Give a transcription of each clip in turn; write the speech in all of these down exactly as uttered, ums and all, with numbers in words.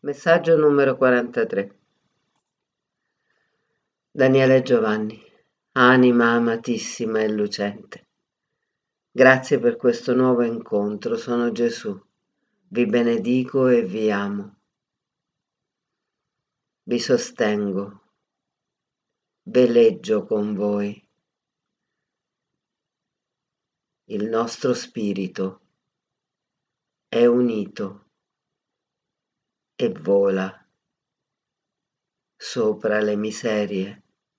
Messaggio numero quarantatré. Daniele Giovanni, anima amatissima e lucente. Grazie per questo nuovo incontro, sono Gesù. Vi benedico e vi amo. Vi sostengo, veleggio con voi. Il nostro spirito è unito e vola sopra le miserie,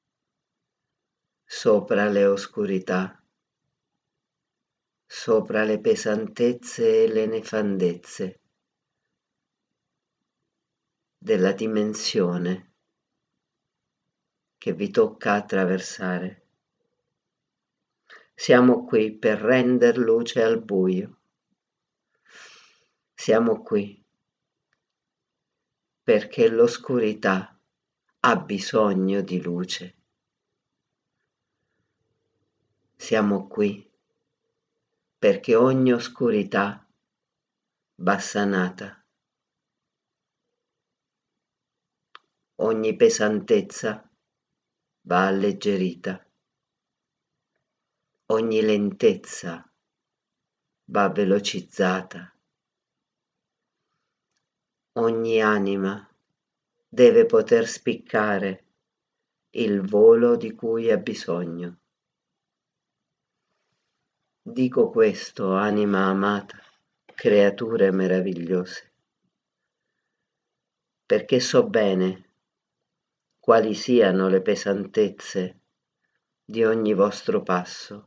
sopra le oscurità, sopra le pesantezze e le nefandezze della dimensione che vi tocca attraversare. Siamo qui per render luce al buio. Siamo qui perché l'oscurità ha bisogno di luce. Siamo qui perché ogni oscurità va sanata. Ogni pesantezza va alleggerita. Ogni lentezza va velocizzata. Ogni anima deve poter spiccare il volo di cui ha bisogno. Dico questo, anima amata, creature meravigliose, perché so bene quali siano le pesantezze di ogni vostro passo.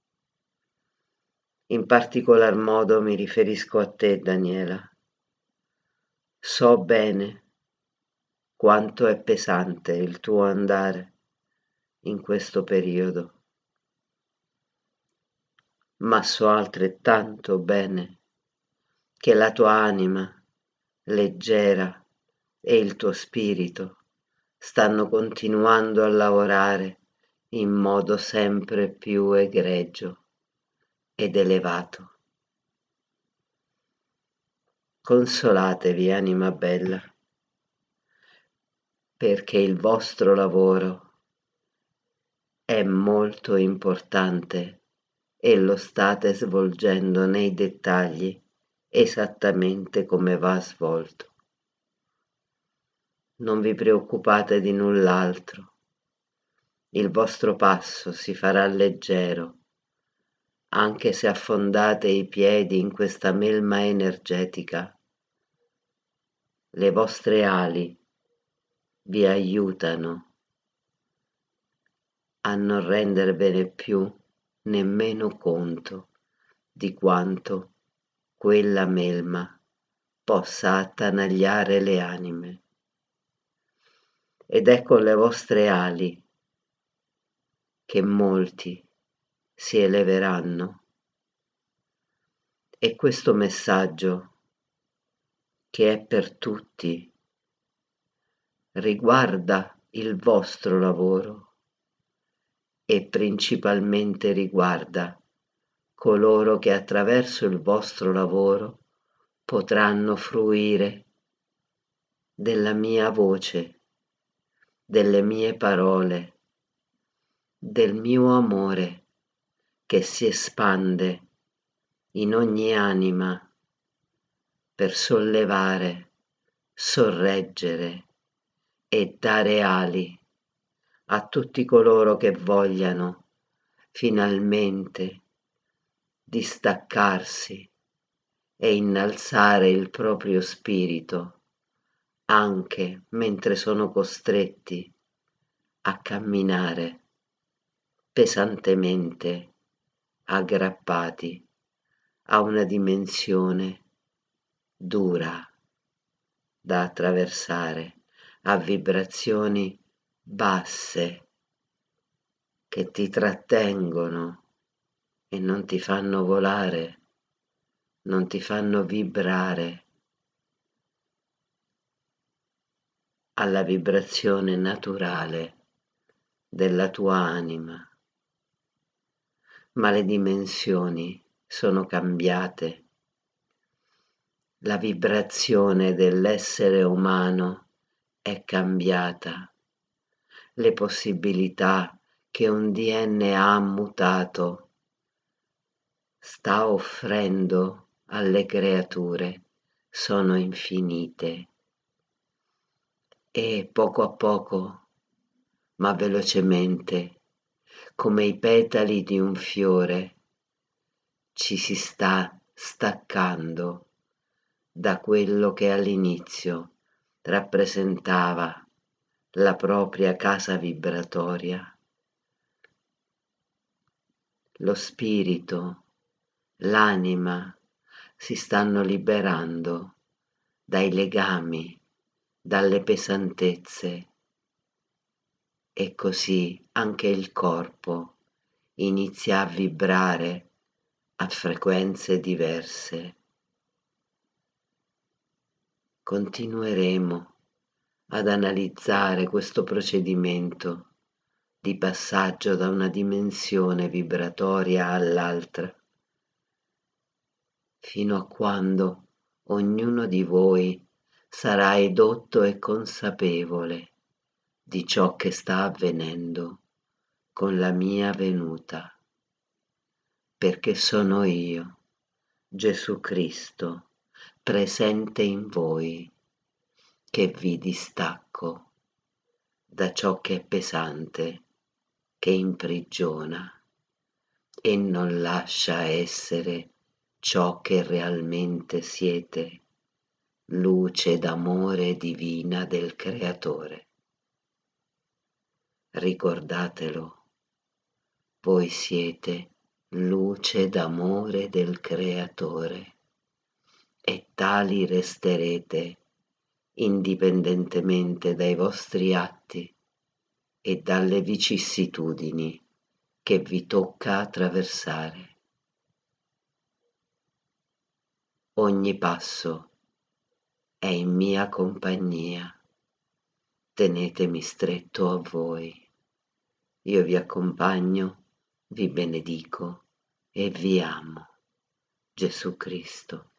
In particolar modo mi riferisco a te, Daniela. So bene quanto è pesante il tuo andare in questo periodo, ma so altrettanto bene che la tua anima leggera e il tuo spirito stanno continuando a lavorare in modo sempre più egregio ed elevato. Consolatevi, anima bella, perché il vostro lavoro è molto importante e lo state svolgendo nei dettagli esattamente come va svolto. Non vi preoccupate di null'altro. Il vostro passo si farà leggero, anche se affondate i piedi in questa melma energetica. Le vostre ali vi aiutano a non rendervene più nemmeno conto di quanto quella melma possa attanagliare le anime. Ed è con le vostre ali che molti si eleveranno. E questo messaggio, che è per tutti, riguarda il vostro lavoro e principalmente riguarda coloro che attraverso il vostro lavoro potranno fruire della mia voce, delle mie parole, del mio amore che si espande in ogni anima per sollevare, sorreggere e dare ali a tutti coloro che vogliano finalmente distaccarsi e innalzare il proprio spirito anche mentre sono costretti a camminare pesantemente aggrappati a una dimensione dura da attraversare, a vibrazioni basse che ti trattengono e non ti fanno volare, non ti fanno vibrare alla vibrazione naturale della tua anima. Ma le dimensioni sono cambiate La vibrazione dell'essere umano è cambiata. Le possibilità che un D N A mutato sta offrendo alle creature sono infinite e poco a poco, ma velocemente, come i petali di un fiore, ci si sta staccando da quello che all'inizio rappresentava la propria casa vibratoria. Lo spirito, l'anima si stanno liberando dai legami, dalle pesantezze e così anche il corpo inizia a vibrare a frequenze diverse. Continueremo ad analizzare questo procedimento di passaggio da una dimensione vibratoria all'altra, fino a quando ognuno di voi sarà edotto e consapevole di ciò che sta avvenendo con la mia venuta, perché sono io, Gesù Cristo, presente in voi, che vi distacco da ciò che è pesante, che imprigiona e non lascia essere ciò che realmente siete, luce d'amore divina del Creatore. Ricordatelo, voi siete luce d'amore del Creatore e tali resterete indipendentemente dai vostri atti e dalle vicissitudini che vi tocca attraversare. Ogni passo è in mia compagnia. Tenetemi stretto a voi. Io vi accompagno, vi benedico e vi amo. Gesù Cristo.